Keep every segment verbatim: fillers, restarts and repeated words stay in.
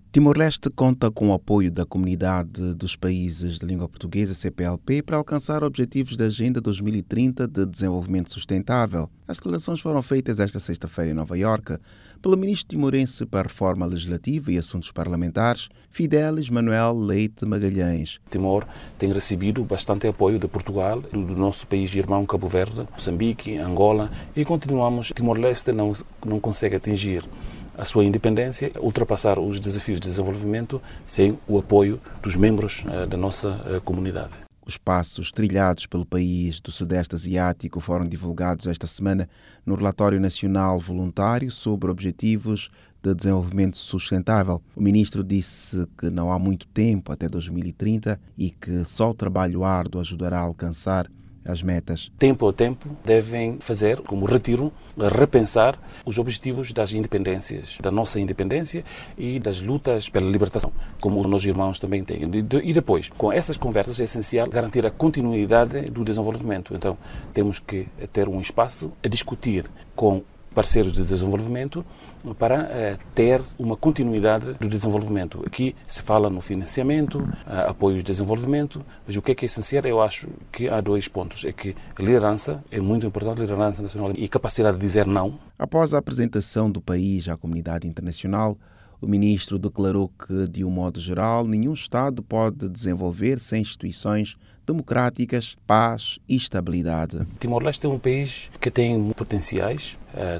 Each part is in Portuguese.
Timor-Leste conta com o apoio da Comunidade dos Países de Língua Portuguesa, C P L P, para alcançar objetivos da Agenda dois mil e trinta de Desenvolvimento Sustentável. As declarações foram feitas esta sexta-feira em Nova Iorque pelo ministro timorense para a Reforma Legislativa e Assuntos Parlamentares, Fidelis Manuel Leite Magalhães. Timor tem recebido bastante apoio de Portugal, do nosso país irmão Cabo Verde, Moçambique, Angola, e continuamos. Timor-Leste não, não consegue atingir a sua independência, ultrapassar os desafios de desenvolvimento sem o apoio dos membros uh, da nossa uh, comunidade. Os passos trilhados pelo país do Sudeste Asiático foram divulgados esta semana no Relatório Nacional Voluntário sobre Objetivos de Desenvolvimento Sustentável. O ministro disse que não há muito tempo até dois mil e trinta e que só o trabalho árduo ajudará a alcançar as metas. Tempo ao tempo devem fazer como retiro, repensar os objetivos das independências, da nossa independência e das lutas pela libertação, como os nossos irmãos também têm. E depois, com essas conversas é essencial garantir a continuidade do desenvolvimento. Então, temos que ter um espaço a discutir com parceiros de desenvolvimento para uh, ter uma continuidade do desenvolvimento. Aqui se fala no financiamento, uh, apoio de desenvolvimento, mas o que é que é essencial, eu acho que há dois pontos. É que a liderança é muito importante, a liderança nacional e capacidade de dizer não. Após a apresentação do país à comunidade internacional, o ministro declarou que, de um modo geral, nenhum Estado pode desenvolver sem instituições democráticas, paz e estabilidade. Timor-Leste é um país que tem potenciais,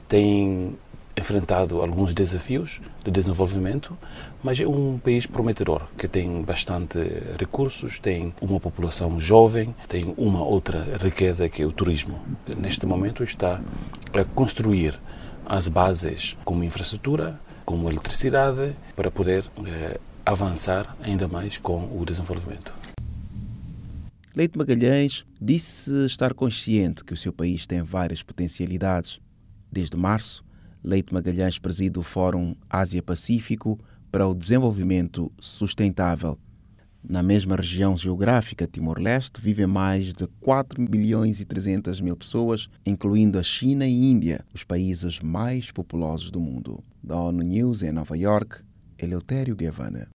tem enfrentado alguns desafios de desenvolvimento, mas é um país prometedor, que tem bastante recursos, tem uma população jovem, tem uma outra riqueza que é o turismo. Neste momento está a construir as bases como infraestrutura, como eletricidade, para poder eh, avançar ainda mais com o desenvolvimento. Leite Magalhães disse estar consciente que o seu país tem várias potencialidades. Desde março, Leite Magalhães preside o Fórum Ásia-Pacífico para o Desenvolvimento Sustentável. Na mesma região geográfica, Timor-Leste, vivem mais de quatro milhões e trezentas mil pessoas, incluindo a China e Índia, os países mais populosos do mundo. Da ONU News em Nova Iorque, Eleutério Guevara.